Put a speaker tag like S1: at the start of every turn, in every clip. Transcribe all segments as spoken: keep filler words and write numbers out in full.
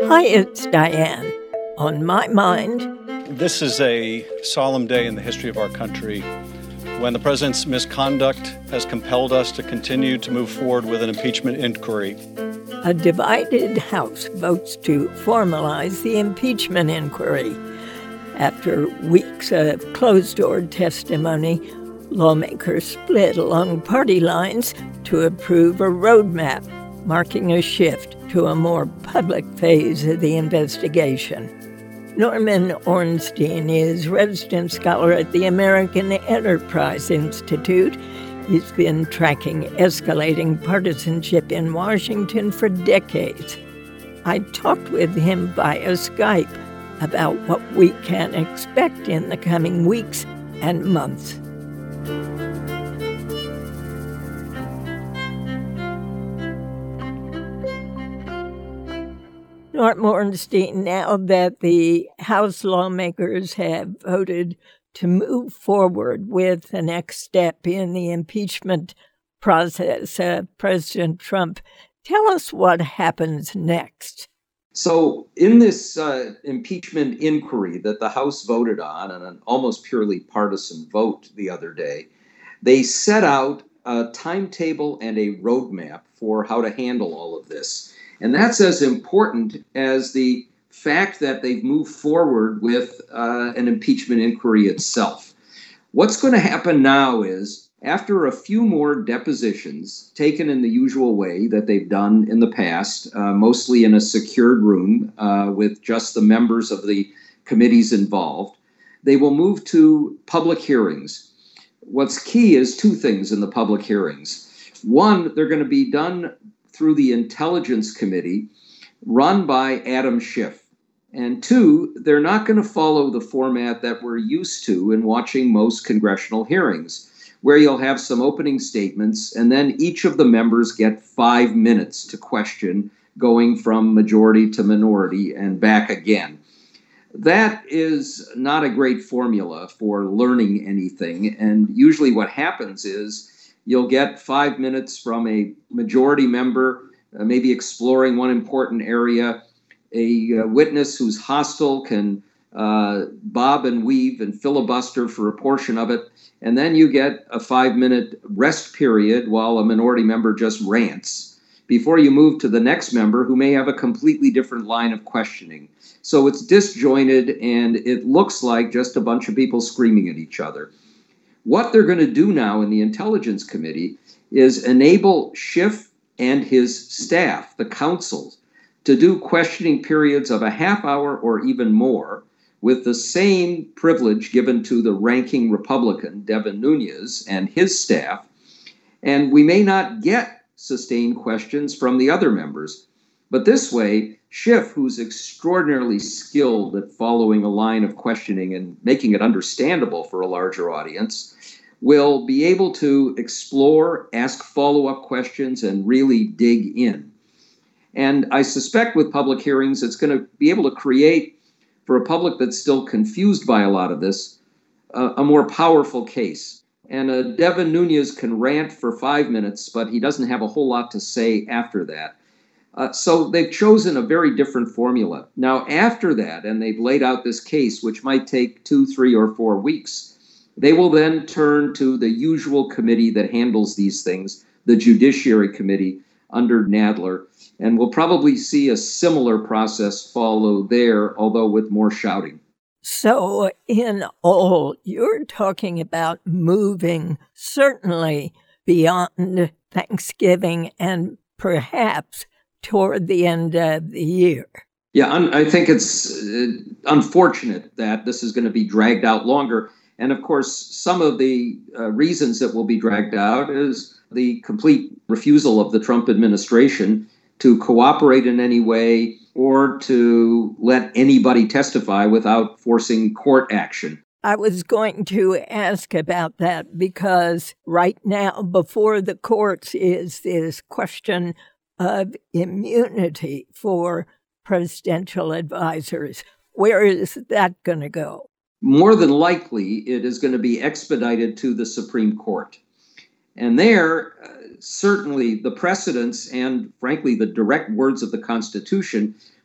S1: Hi, it's Diane. On my mind,
S2: this is a solemn day in the history of our country when the president's misconduct has compelled us to continue to move forward with an impeachment inquiry.
S1: A divided House votes to formalize the impeachment inquiry. After weeks of closed-door testimony, lawmakers split along party lines to approve a roadmap, marking a shift to a more public phase of the investigation. Norman Ornstein is resident scholar at the American Enterprise Institute. He's been tracking escalating partisanship in Washington for decades. I talked with him via Skype about what we can expect in the coming weeks and months. Norm Ornstein, now that the House lawmakers have voted to move forward with the next step in the impeachment process of President Trump, tell us what happens next.
S3: So in this uh, impeachment inquiry that the House voted on, on an almost purely partisan vote the other day, they set out a timetable and a roadmap for how to handle all of this. And that's as important as the fact that they've moved forward with uh, an impeachment inquiry itself. What's going to happen now is, after a few more depositions taken in the usual way that they've done in the past, uh, mostly in a secured room uh, with just the members of the committees involved, they will move to public hearings. What's key is two things in the public hearings. One, they're going to be done through the Intelligence Committee run by Adam Schiff. And two, they're not going to follow the format that we're used to in watching most congressional hearings, where you'll have some opening statements and then each of the members get five minutes to question, going from majority to minority and back again. That is not a great formula for learning anything. And usually what happens is you'll get five minutes from a majority member, uh, maybe exploring one important area. A uh, witness who's hostile can uh, bob and weave and filibuster for a portion of it. And then you get a five-minute rest period while a minority member just rants before you move to the next member who may have a completely different line of questioning. So it's disjointed and it looks like just a bunch of people screaming at each other. What they're going to do now in the Intelligence Committee is enable Schiff and his staff, the counsel, to do questioning periods of a half hour or even more with the same privilege given to the ranking Republican, Devin Nunes, and his staff. And we may not get sustained questions from the other members. But this way, Schiff, who's extraordinarily skilled at following a line of questioning and making it understandable for a larger audience, will be able to explore, ask follow-up questions, and really dig in. And I suspect with public hearings, it's going to be able to create, for a public that's still confused by a lot of this, uh, a more powerful case. And uh, Devin Nunes can rant for five minutes, but he doesn't have a whole lot to say after that. Uh, so they've chosen a very different formula. Now, after that, and they've laid out this case, which might take two, three, or four weeks, they will then turn to the usual committee that handles these things, the Judiciary Committee under Nadler, and we'll probably see a similar process follow there, although with more shouting.
S1: So in all, you're talking about moving certainly beyond Thanksgiving and perhaps toward the end of the year.
S3: Yeah, un- I think it's uh, unfortunate that this is going to be dragged out longer. And of course, some of the uh, reasons that will be dragged out is the complete refusal of the Trump administration to cooperate in any way or to let anybody testify without forcing court action.
S1: I was going to ask about that because right now, before the courts is this question of immunity for presidential advisors. Where is that going to go?
S3: More than likely, it is going to be expedited to the Supreme Court. And there, uh, certainly the precedents and, frankly, the direct words of the Constitution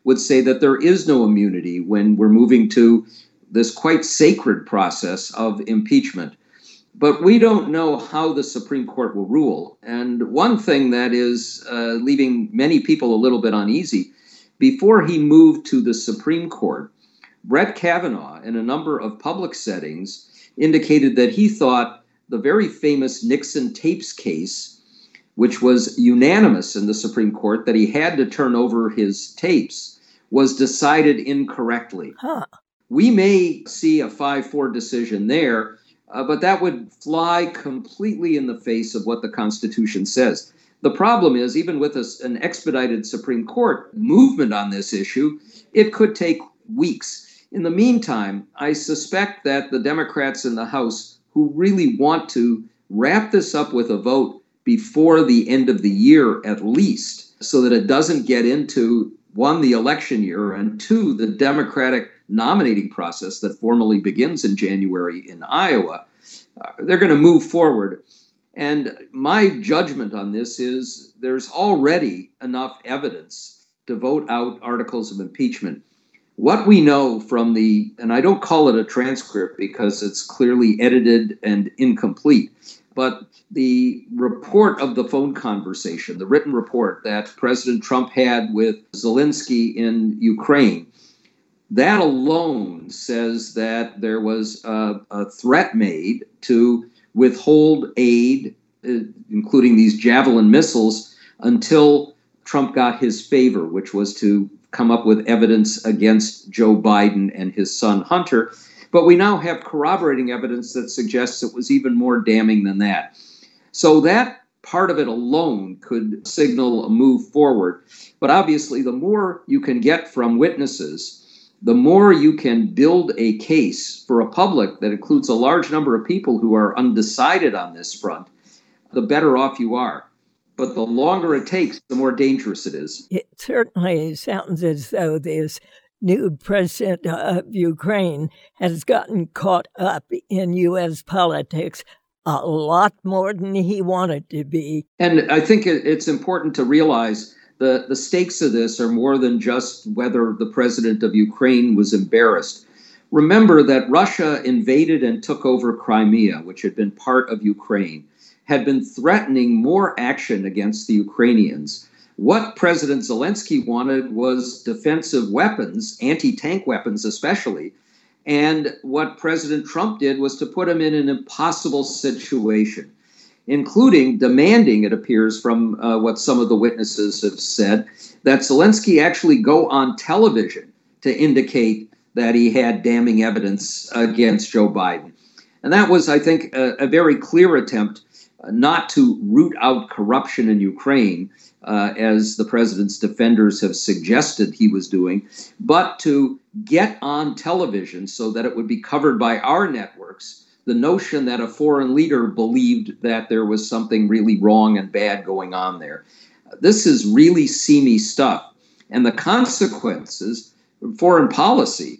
S3: would say that there is no immunity when we're moving to this quite sacred process of impeachment. But we don't know how the Supreme Court will rule. And one thing that is uh, leaving many people a little bit uneasy, before he moved to the Supreme Court, Brett Kavanaugh, in a number of public settings, indicated that he thought the very famous Nixon tapes case, which was unanimous in the Supreme Court that he had to turn over his tapes, was decided incorrectly.
S1: Huh.
S3: We may see a five four decision there, uh, but that would fly completely in the face of what the Constitution says. The problem is, even with a, an expedited Supreme Court movement on this issue, it could take weeks. In the meantime, I suspect that the Democrats in the House who really want to wrap this up with a vote before the end of the year at least, so that it doesn't get into, one, the election year, and two, the Democratic nominating process that formally begins in January in Iowa, uh, they're going to move forward. And my judgment on this is there's already enough evidence to vote out articles of impeachment. What we know from the, and I don't call it a transcript because it's clearly edited and incomplete, but the report of the phone conversation, the written report that President Trump had with Zelensky in Ukraine, that alone says that there was a, a threat made to withhold aid, uh, including these Javelin missiles, until Trump got his favor, which was to come up with evidence against Joe Biden and his son Hunter. But we now have corroborating evidence that suggests it was even more damning than that. So that part of it alone could signal a move forward. But obviously, the more you can get from witnesses, the more you can build a case for a public that includes a large number of people who are undecided on this front, the better off you are. But the longer it takes, the more dangerous it is.
S1: It certainly sounds as though this new president of Ukraine has gotten caught up in U S politics a lot more than he wanted to be.
S3: And I think it's important to realize the, the stakes of this are more than just whether the president of Ukraine was embarrassed. Remember that Russia invaded and took over Crimea, which had been part of Ukraine, had been threatening more action against the Ukrainians. What President Zelensky wanted was defensive weapons, anti-tank weapons especially, and what President Trump did was to put him in an impossible situation, including demanding, it appears from uh, what some of the witnesses have said, that Zelensky actually go on television to indicate that he had damning evidence against Joe Biden. And that was, I think, a, a very clear attempt not to root out corruption in Ukraine, uh, as the president's defenders have suggested he was doing, but to get on television so that it would be covered by our networks, the notion that a foreign leader believed that there was something really wrong and bad going on there. This is really seamy stuff. And the consequences, foreign policy,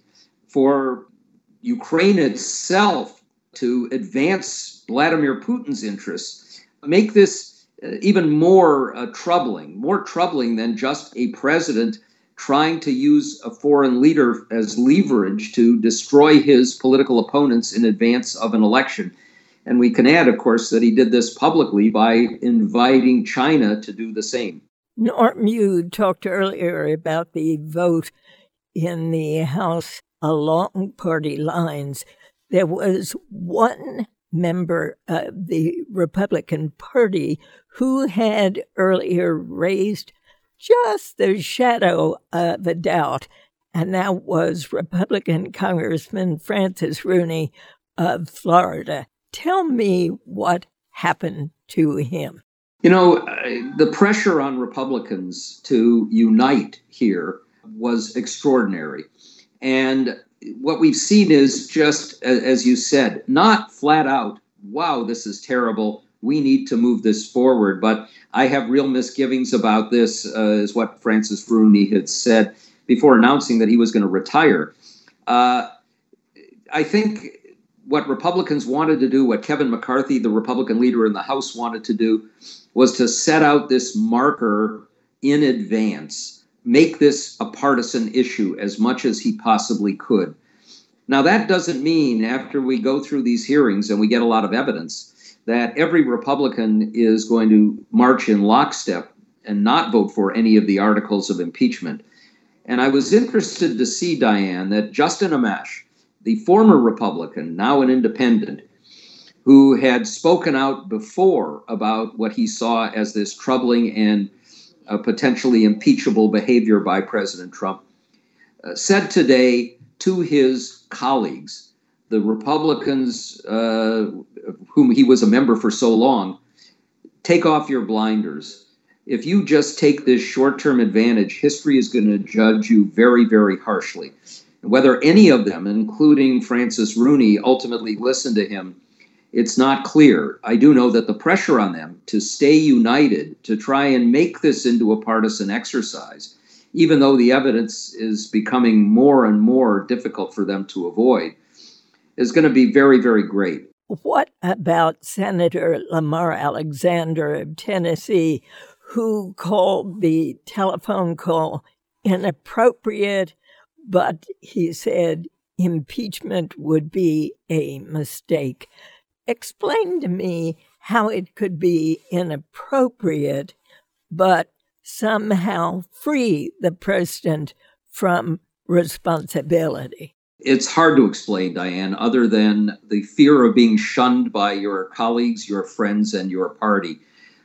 S3: for Ukraine itself to advance Vladimir Putin's interests, make this uh, even more uh, troubling, more troubling than just a president trying to use a foreign leader as leverage to destroy his political opponents in advance of an election. And we can add, of course, that he did this publicly by inviting China to do the same.
S1: Norm, you talked earlier about the vote in the House along party lines. There was one member of the Republican Party who had earlier raised just the shadow of a doubt, and that was Republican Congressman Francis Rooney of Florida. Tell me what happened to him.
S3: You know, the pressure on Republicans to unite here was extraordinary. And what we've seen is just, as you said, not flat out, wow, this is terrible, we need to move this forward. But I have real misgivings about this, uh, is what Francis Rooney had said before announcing that he was going to retire. Uh, I think what Republicans wanted to do, what Kevin McCarthy, the Republican leader in the House, wanted to do, was to set out this marker in advance make this a partisan issue as much as he possibly could. Now, that doesn't mean after we go through these hearings and we get a lot of evidence that every Republican is going to march in lockstep and not vote for any of the articles of impeachment. And I was interested to see, Diane, that Justin Amash, the former Republican, now an independent, who had spoken out before about what he saw as this troubling and uh, potentially impeachable behavior by President Trump, uh, said today to his colleagues, the Republicans uh, whom he was a member for so long, take off your blinders. If you just take this short-term advantage, history is going to judge you very, very harshly. And whether any of them, including Francis Rooney, ultimately listened to him, it's not clear. I do know that the pressure on them to stay united, to try and make this into a partisan exercise, even though the evidence is becoming more and more difficult for them to avoid, is going to be very, very great.
S1: What about Senator Lamar Alexander of Tennessee, who called the telephone call inappropriate, but he said impeachment would be a mistake? Explain to me how it could be inappropriate, but somehow free the president from responsibility.
S3: It's hard to explain, Diane, other than the fear of being shunned by your colleagues, your friends, and your party.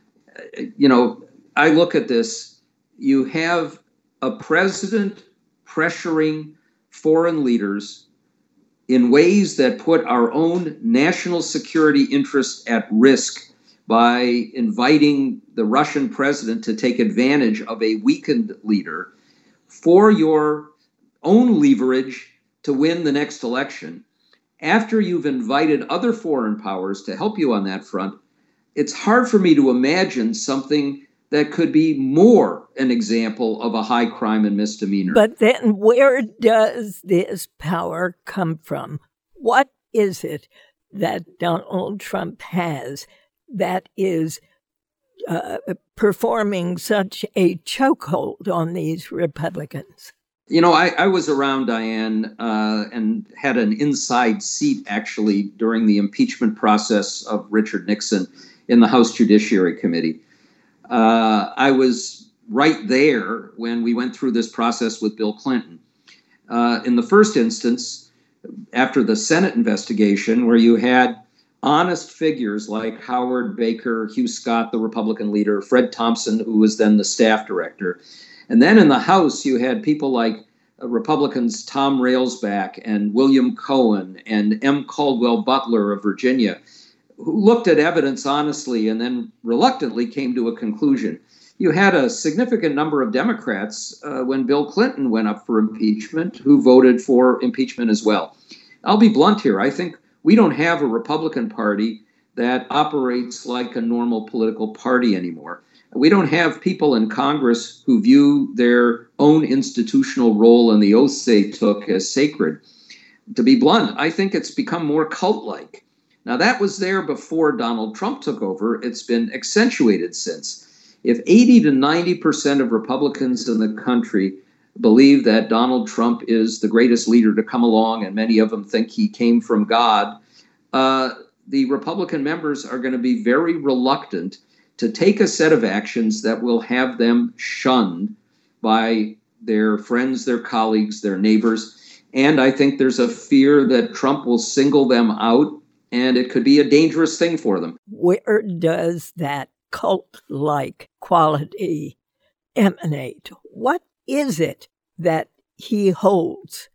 S3: You know, I look at this, you have a president pressuring foreign leaders in ways that put our own national security interests at risk by inviting the Russian president to take advantage of a weakened leader for your own leverage to win the next election. After you've invited other foreign powers to help you on that front, it's hard for me to imagine something that could be more an example of a high crime and misdemeanor.
S1: But then where does this power come from? What is it that Donald Trump has that is uh, performing such a chokehold on these Republicans?
S3: You know, I, I was around, Diane, uh, and had an inside seat, actually, during the impeachment process of Richard Nixon in the House Judiciary Committee. Uh, I was right there when we went through this process with Bill Clinton. Uh, in the first instance, after the Senate investigation, where you had honest figures like Howard Baker, Hugh Scott, the Republican leader, Fred Thompson, who was then the staff director. And then in the House, you had people like uh, Republicans Tom Railsback and William Cohen and M. Caldwell Butler of Virginia, who looked at evidence honestly and then reluctantly came to a conclusion. You had a significant number of Democrats uh, when Bill Clinton went up for impeachment who voted for impeachment as well. I'll be blunt here. I think we don't have a Republican Party that operates like a normal political party anymore. We don't have people in Congress who view their own institutional role and the oaths they took as sacred. To be blunt, I think it's become more cult-like. Now, that was there before Donald Trump took over. It's been accentuated since. If eighty to ninety percent of Republicans in the country believe that Donald Trump is the greatest leader to come along, and many of them think he came from God, uh, the Republican members are going to be very reluctant to take a set of actions that will have them shunned by their friends, their colleagues, their neighbors. And I think there's a fear that Trump will single them out, and it could be a dangerous thing for them.
S1: Where does that cult-like quality emanate? What is it that he holds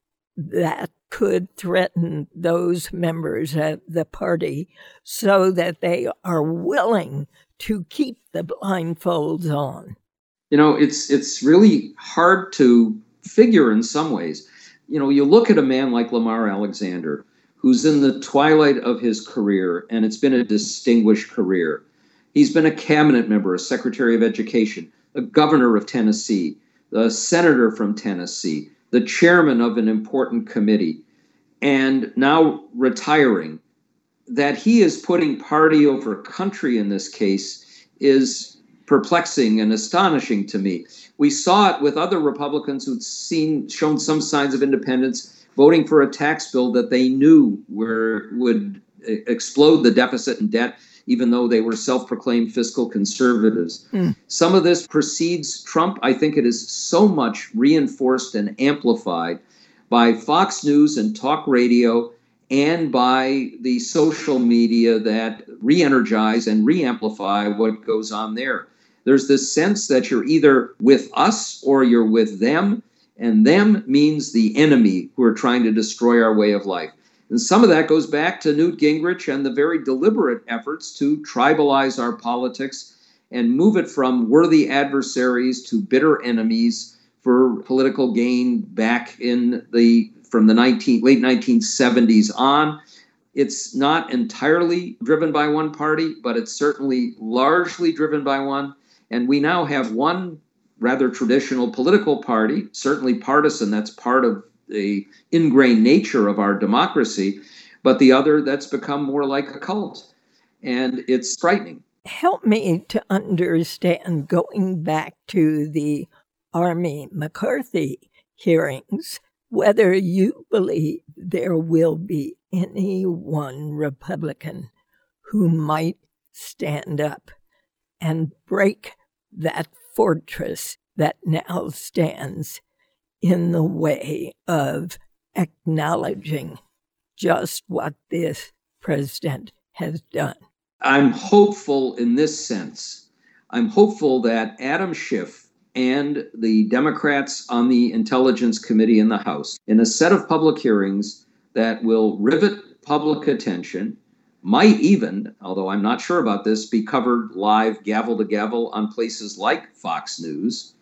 S1: that could threaten those members of the party so that they are willing to keep the blindfolds on?
S3: You know, it's it's really hard to figure in some ways. You know, you look at a man like Lamar Alexander, who's in the twilight of his career, and it's been a distinguished career. He's been a cabinet member, a secretary of education, a governor of Tennessee, a senator from Tennessee, the chairman of an important committee, and now retiring. That he is putting party over country in this case is perplexing and astonishing to me. We saw it with other Republicans who'd seen shown some signs of independence, voting for a tax bill that they knew were, would explode the deficit and debt, even though they were self-proclaimed fiscal conservatives. Mm. Some of this precedes Trump. I think it is so much reinforced and amplified by Fox News and talk radio and by the social media that re-energize and re-amplify what goes on there. There's this sense that you're either with us or you're with them, and them means the enemy who are trying to destroy our way of life. And some of that goes back to Newt Gingrich and the very deliberate efforts to tribalize our politics and move it from worthy adversaries to bitter enemies for political gain back in the from the nineteen, late nineteen seventies on. It's not entirely driven by one party, but it's certainly largely driven by one. And we now have one rather traditional political party, certainly partisan, that's part of the ingrained nature of our democracy, but the other that's become more like a cult. And it's frightening.
S1: Help me to understand, going back to the Army McCarthy hearings, whether you believe there will be any one Republican who might stand up and break that fortress that now stands in the way of acknowledging just what this president has done.
S3: I'm hopeful in this sense. I'm hopeful that Adam Schiff and the Democrats on the Intelligence Committee in the House, in a set of public hearings that will rivet public attention, might even, although I'm not sure about this, be covered live gavel to gavel on places like Fox News,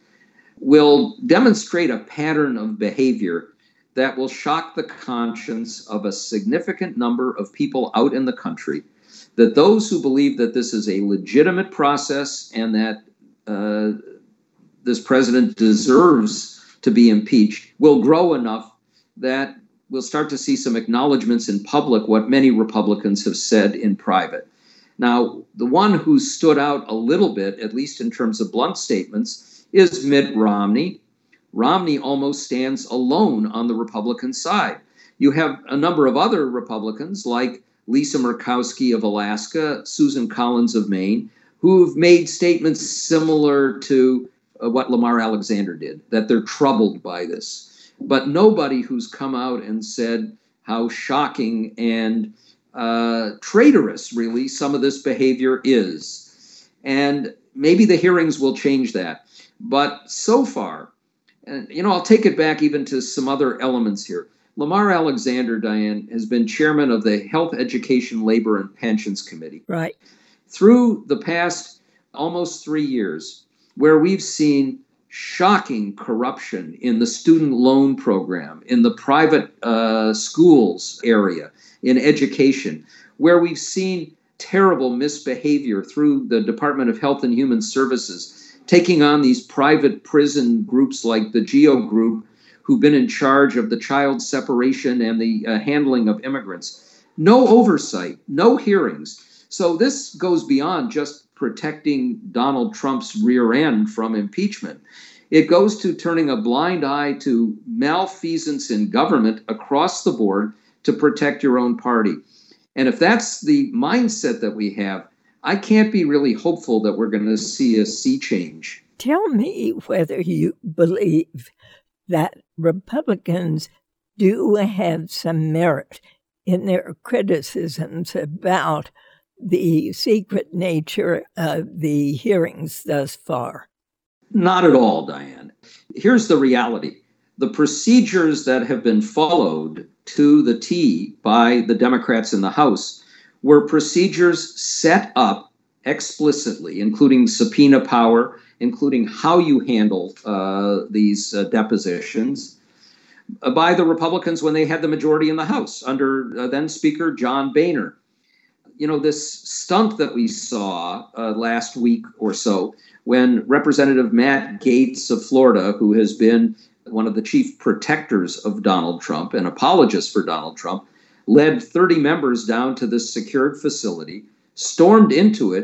S3: will demonstrate a pattern of behavior that will shock the conscience of a significant number of people out in the country, that those who believe that this is a legitimate process and that uh, this president deserves to be impeached will grow enough that we'll start to see some acknowledgments in public, what many Republicans have said in private. Now, the one who stood out a little bit, at least in terms of blunt statements, is Mitt Romney. Romney almost stands alone on the Republican side. You have a number of other Republicans like Lisa Murkowski of Alaska, Susan Collins of Maine, who've made statements similar to uh, what Lamar Alexander did, that they're troubled by this. But nobody who's come out and said how shocking and uh, traitorous, really, some of this behavior is. And maybe the hearings will change that. But so far, and you know, I'll take it back even to some other elements here. Lamar Alexander, Diane, has been chairman of the Health, Education, Labor, and Pensions Committee.
S1: Right.
S3: Through the past almost three years, where we've seen shocking corruption in the student loan program, in the private uh, schools area, in education, where we've seen terrible misbehavior through the Department of Health and Human Services, taking on these private prison groups like the GEO Group, who've been in charge of the child separation and the uh, handling of immigrants. No oversight, no hearings. So this goes beyond just protecting Donald Trump's rear end from impeachment. It goes to turning a blind eye to malfeasance in government across the board to protect your own party. And if that's the mindset that we have, I can't be really hopeful that we're going to see a sea change.
S1: Tell me whether you believe that Republicans do have some merit in their criticisms about the secret nature of the hearings thus far.
S3: Not at all, Diane. Here's the reality. The procedures that have been followed to the T by the Democrats in the House were procedures set up explicitly, including subpoena power, including how you handle uh, these uh, depositions, uh, by the Republicans when they had the majority in the House under uh, then Speaker John Boehner. You know, this stunt that we saw uh, last week or so when Representative Matt Gaetz of Florida, who has been one of the chief protectors of Donald Trump, an apologist for Donald Trump, led thirty members down to this secured facility, stormed into it,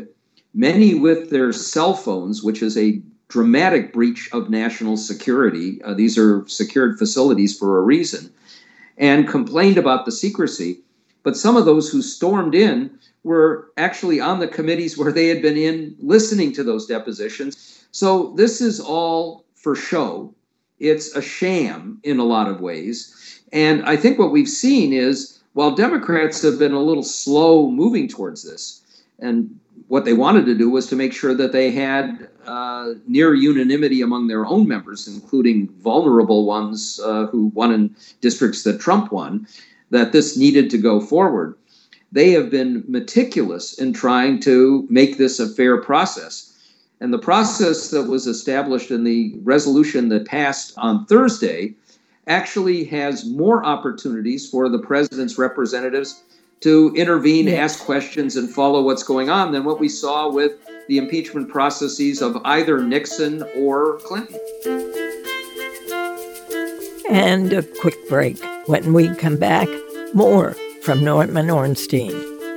S3: many with their cell phones, which is a dramatic breach of national security. Uh, these are secured facilities for a reason, and complained about the secrecy. But some of those who stormed in were actually on the committees where they had been in listening to those depositions. So this is all for show. It's a sham in a lot of ways. And I think what we've seen is, while Democrats have been a little slow moving towards this, and what they wanted to do was to make sure that they had uh, near unanimity among their own members, including vulnerable ones uh, who won in districts that Trump won, that this needed to go forward. They have been meticulous in trying to make this a fair process. And the process that was established in the resolution that passed on Thursday actually has more opportunities for the president's representatives to intervene, yes. ask questions, and follow what's going on than what we saw with the impeachment processes of either Nixon or Clinton.
S1: And a quick break. When we come back, more from Norman Ornstein.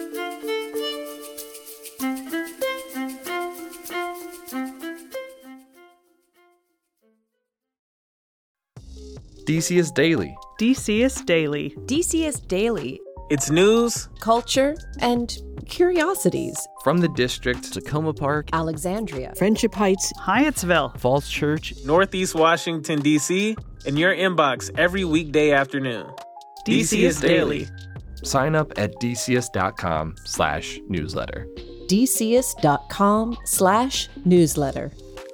S4: D C S Daily.
S5: D C S Daily.
S6: D C S Daily.
S7: It's news,
S6: culture, and curiosities.
S4: From the district, Tacoma Park,
S6: Alexandria,
S5: Friendship Heights, Hyattsville,
S4: Falls Church,
S7: Northeast Washington, D C, in your inbox every weekday afternoon. D C S Daily.
S4: Sign up at dcs.com slash newsletter.
S6: dcs.com slash newsletter.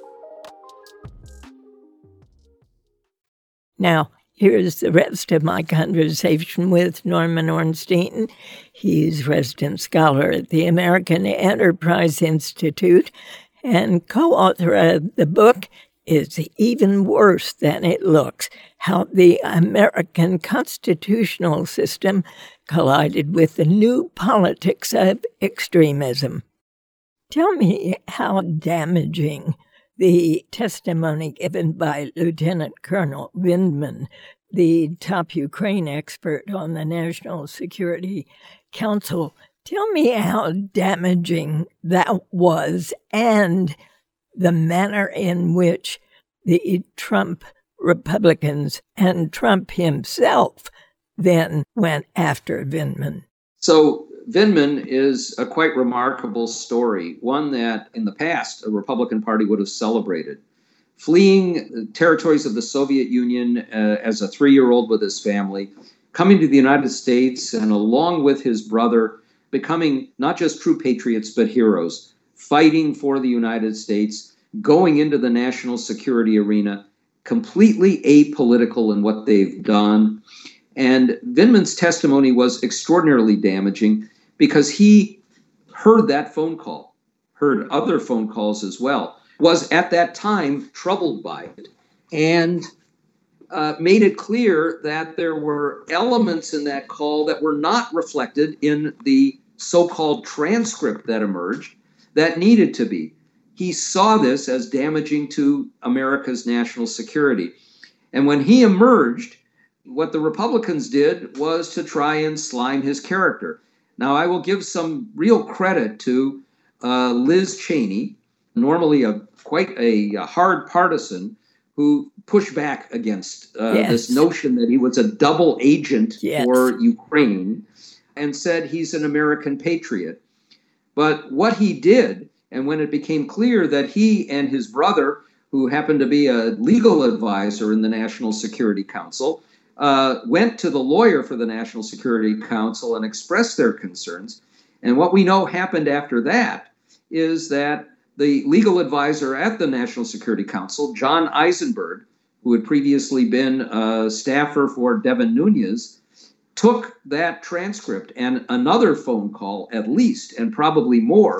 S1: Now, here's the rest of my conversation with Norman Ornstein. He's resident scholar at the American Enterprise Institute and co-author of the book, It's Even Worse Than It Looks, How the American Constitutional System Collided with the New Politics of Extremism. Tell me how damaging the testimony given by Lieutenant Colonel Vindman, the top Ukraine expert on the National Security Council. Tell me how damaging that was, and the manner in which the Trump Republicans and Trump himself then went after Vindman.
S3: So Vindman is a quite remarkable story, one that in the past a Republican Party would have celebrated. Fleeing territories of the Soviet Union uh, as a three-year-old with his family, coming to the United States, and along with his brother, becoming not just true patriots, but heroes, fighting for the United States, going into the national security arena, completely apolitical in what they've done. And Vindman's testimony was extraordinarily damaging because he heard that phone call, heard other phone calls as well, was at that time troubled by it, and uh, made it clear that there were elements in that call that were not reflected in the so-called transcript that emerged that needed to be. He saw this as damaging to America's national security. And when he emerged, what the Republicans did was to try and slime his character. Now, I will give some real credit to uh, Liz Cheney, normally a quite a, a hard partisan, who pushed back against uh, yes. this notion that he was a double agent yes. for Ukraine and said he's an American patriot. But what he did, and when it became clear that he and his brother, who happened to be a legal advisor in the National Security Council, Uh, went to the lawyer for the National Security Council and expressed their concerns. And what we know happened after that is that the legal advisor at the National Security Council, John Eisenberg, who had previously been a staffer for Devin Nunes, took that transcript and another phone call at least, and probably more,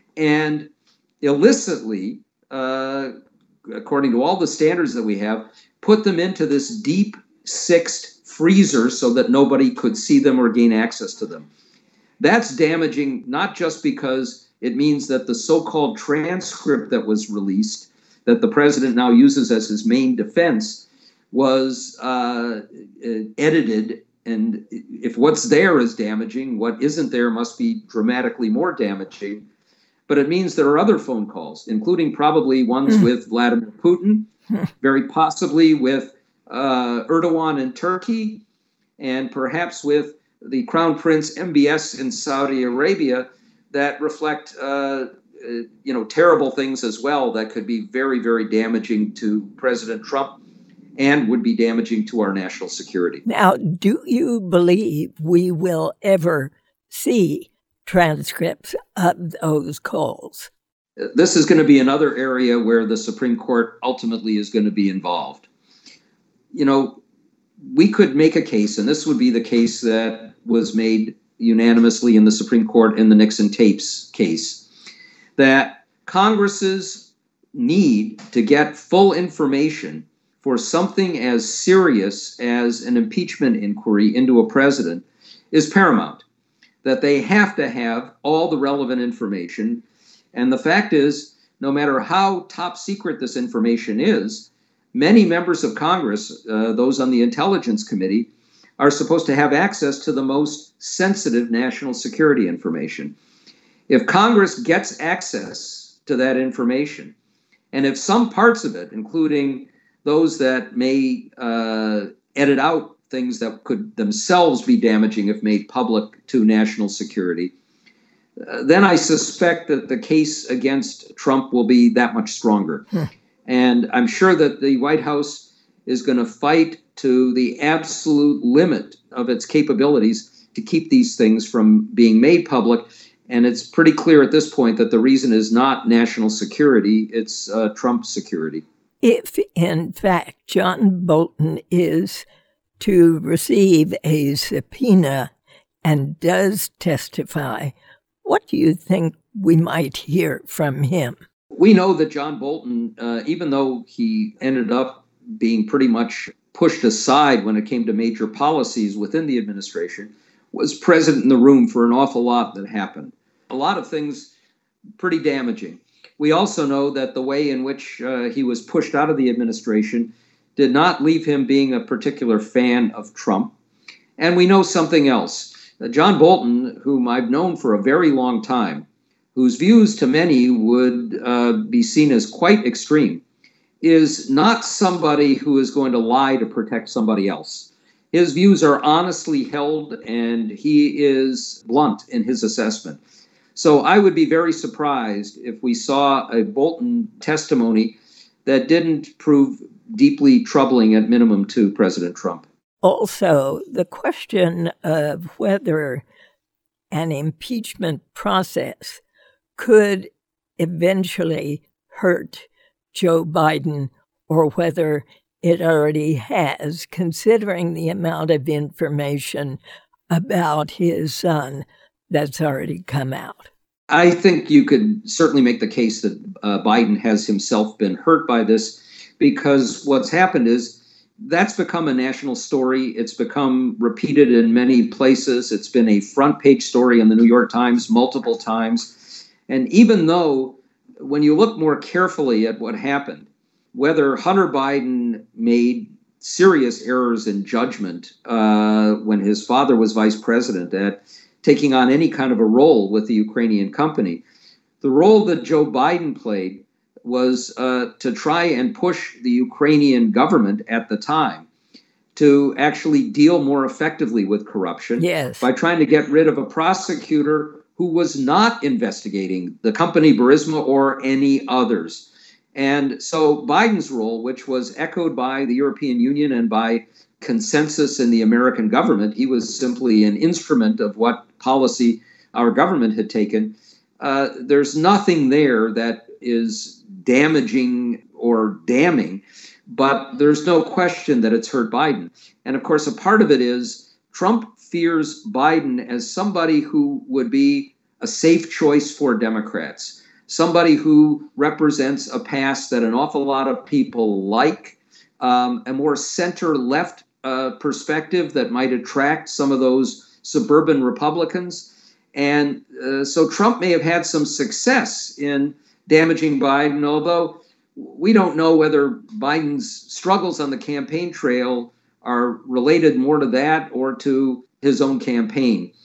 S3: and illicitly, uh, according to all the standards that we have, put them into this deep sixth freezer so that nobody could see them or gain access to them. That's damaging, not just because it means that the so-called transcript that was released, that the president now uses as his main defense, was uh, edited. And if what's there is damaging, what isn't there must be dramatically more damaging. but it means there are other phone calls, including probably ones mm. with Vladimir Putin, very possibly with uh, Erdogan in Turkey, and perhaps with the Crown Prince M B S in Saudi Arabia that reflect, uh, you know, terrible things as well that could be very, very damaging to President Trump and would be damaging to our national security.
S1: Now, do you believe we will ever see transcripts of those calls?
S3: This is going to be another area where the Supreme Court ultimately is going to be involved. You know, we could make a case, and this would be the case that was made unanimously in the Supreme Court in the Nixon tapes case, that Congress's need to get full information for something as serious as an impeachment inquiry into a president is paramount, that they have to have all the relevant information. And the fact is, no matter how top secret this information is, many members of Congress, uh, those on the Intelligence Committee, are supposed to have access to the most sensitive national security information. If Congress gets access to that information, and if some parts of it, including those that may uh, edit out things that could themselves be damaging if made public to national security, uh, then I suspect that the case against Trump will be that much stronger. Hmm. And I'm sure that the White House is going to fight to the absolute limit of its capabilities to keep these things from being made public. And it's pretty clear at this point that the reason is not national security, it's uh, Trump security.
S1: If, in fact, John Bolton is to receive a subpoena and does testify, what do you think we might hear from him?
S3: We know that John Bolton, uh, even though he ended up being pretty much pushed aside when it came to major policies within the administration, was present in the room for an awful lot that happened. A lot of things pretty damaging. We also know that the way in which uh, he was pushed out of the administration did not leave him being a particular fan of Trump. And we know something else. Uh, John Bolton, whom I've known for a very long time, whose views to many would uh, be seen as quite extreme, is not somebody who is going to lie to protect somebody else. His views are honestly held, and he is blunt in his assessment. So I would be very surprised if we saw a Bolton testimony that didn't prove deeply troubling at minimum to President Trump.
S1: Also, the question of whether an impeachment process could eventually hurt Joe Biden or whether it already has, considering the amount of information about his son that's already come out.
S3: I think you could certainly make the case that uh, Biden has himself been hurt by this, because what's happened is that's become a national story. It's become repeated in many places. It's been a front page story in the New York Times multiple times. And even though when you look more carefully at what happened, whether Hunter Biden made serious errors in judgment uh, when his father was vice president at taking on any kind of a role with the Ukrainian company, the role that Joe Biden played was uh, to try and push the Ukrainian government at the time to actually deal more effectively with corruption
S1: yes.
S3: by trying to get rid of a prosecutor who was not investigating the company Burisma or any others. And so Biden's role, which was echoed by the European Union and by consensus in the American government, he was simply an instrument of what policy our government had taken. Uh, there's nothing there that is damaging or damning, but there's no question that it's hurt Biden. And of course, a part of it is Trump fears Biden as somebody who would be a safe choice for Democrats, somebody who represents a past that an awful lot of people like, um, a more center-left uh, perspective that might attract some of those suburban Republicans. And uh, so Trump may have had some success in damaging Biden, although we don't know whether Biden's struggles on the campaign trail are related more to that or to his own campaign.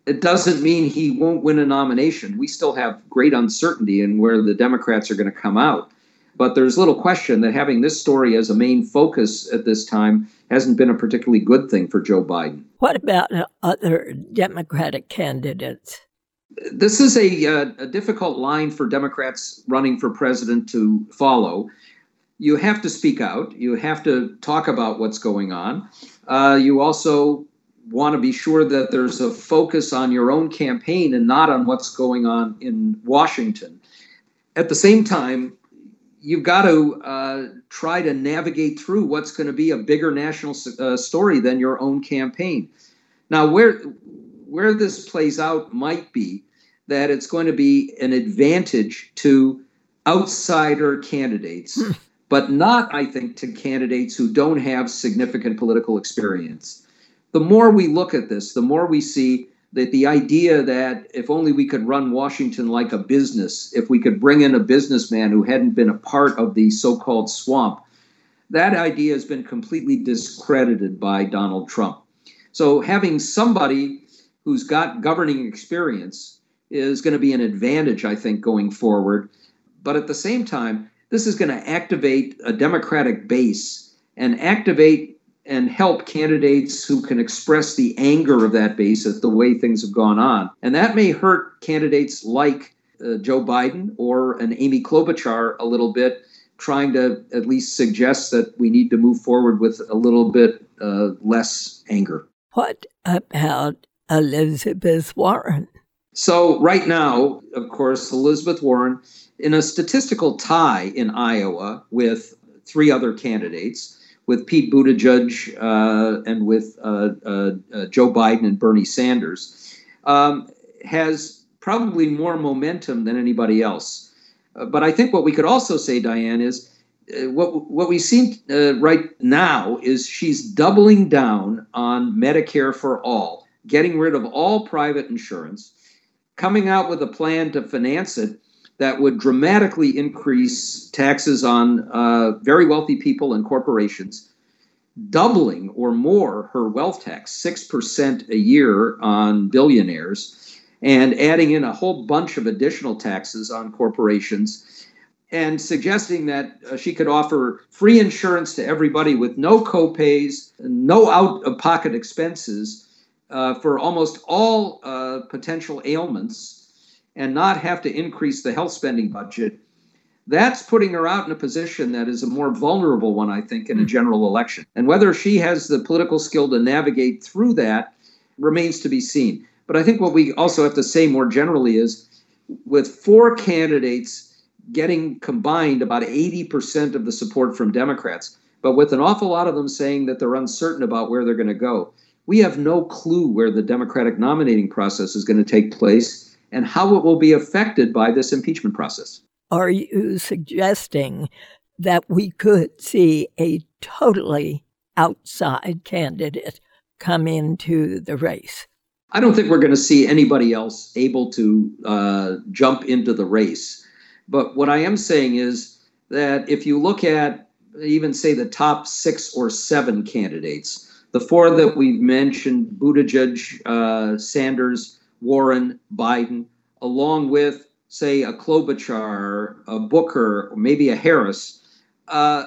S3: it doesn't mean he won't win a nomination. We still have great uncertainty in where the Democrats are going to come out. But there's little question that having this story as a main focus at this time hasn't been a particularly good thing for Joe Biden.
S1: What about other Democratic candidates?
S3: This is a, uh, a difficult line for Democrats running for president to follow. You have to speak out. You have to talk about what's going on. Uh, you also want to be sure that there's a focus on your own campaign and not on what's going on in Washington. At the same time, you've got to uh, try to navigate through what's going to be a bigger national uh, story than your own campaign. Now, where where this plays out might be that it's going to be an advantage to outsider candidates, hmm. but not, I think, to candidates who don't have significant political experience. The more we look at this, the more we see that the idea that if only we could run Washington like a business, if we could bring in a businessman who hadn't been a part of the so-called swamp, that idea has been completely discredited by Donald Trump. So having somebody who's got governing experience is going to be an advantage, I think, going forward. But at the same time, this is going to activate a Democratic base and activate and help candidates who can express the anger of that base at the way things have gone on. And that may hurt candidates like uh, Joe Biden or an Amy Klobuchar a little bit, trying to at least suggest that we need to move forward with a little bit uh, less anger.
S1: What about Elizabeth Warren?
S3: So right now, of course, Elizabeth Warren, in a statistical tie in Iowa with three other candidates, with Pete Buttigieg uh, and with uh, uh, uh, Joe Biden and Bernie Sanders, um, has probably more momentum than anybody else. Uh, but I think what we could also say, Diane, is uh, what what we see uh, right now is she's doubling down on Medicare for all, getting rid of all private insurance, coming out with a plan to finance it that would dramatically increase taxes on uh, very wealthy people and corporations, doubling or more her wealth tax, six percent a year on billionaires, and adding in a whole bunch of additional taxes on corporations, and suggesting that uh, she could offer free insurance to everybody with no copays, no out-of-pocket expenses uh, for almost all uh, potential ailments, and not have to increase the health spending budget. That's putting her out in a position that is a more vulnerable one, I think, in a general election. And whether she has the political skill to navigate through that remains to be seen. But I think what we also have to say more generally is, with four candidates getting combined about eighty percent of the support from Democrats, but with an awful lot of them saying that they're uncertain about where they're going to go, we have no clue where the Democratic nominating process is going to take place and how it will be affected by this impeachment process.
S1: Are you suggesting that we could see a totally outside candidate come into the race?
S3: I don't think we're going to see anybody else able to uh, jump into the race. But what I am saying is that if you look at even, say, the top six or seven candidates, the four that we've mentioned, Buttigieg, uh, Sanders, Warren, Biden, along with, say, a Klobuchar, a Booker, or maybe a Harris, uh,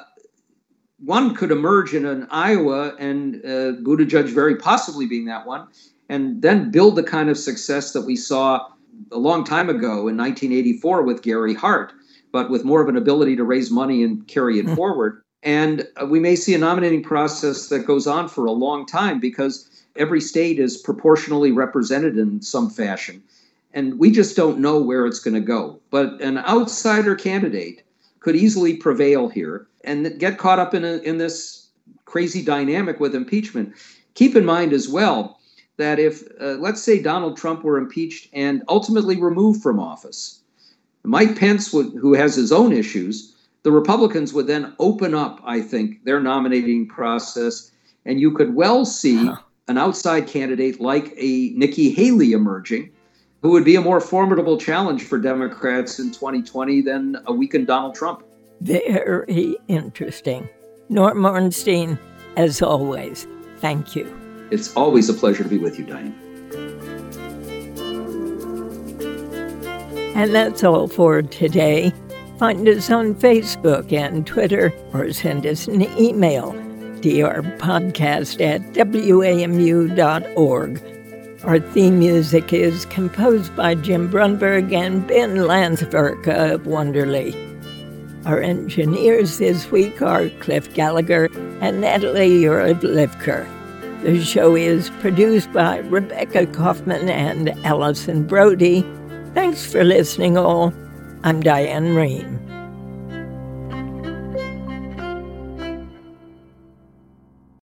S3: one could emerge in an Iowa, and uh, Buttigieg very possibly being that one, and then build the kind of success that we saw a long time ago in nineteen eighty-four with Gary Hart, but with more of an ability to raise money and carry it mm. forward. And uh, we may see a nominating process that goes on for a long time because every state is proportionally represented in some fashion. And we just don't know where it's going to go. But an outsider candidate could easily prevail here and get caught up in, a, in this crazy dynamic with impeachment. Keep in mind as well that if, uh, let's say, Donald Trump were impeached and ultimately removed from office, Mike Pence, would, who has his own issues, the Republicans would then open up, I think, their nominating process. And you could well see huh. an outside candidate like a Nikki Haley emerging, who would be a more formidable challenge for Democrats in twenty twenty than a weakened Donald Trump.
S1: Very interesting. Norm Ornstein, as always, thank you.
S3: It's always a pleasure to be with you, Diane.
S1: And that's all for today. Find us on Facebook and Twitter, or send us an email, drpodcast at w a m u dot org. Our theme music is composed by Jim Brunberg and Ben Landsverka of Wonderly. Our engineers this week are Cliff Gallagher and Natalie Urib-Lifker. The show is produced by Rebecca Kaufman and Allison Brody. Thanks for listening, all. I'm Diane Rehm.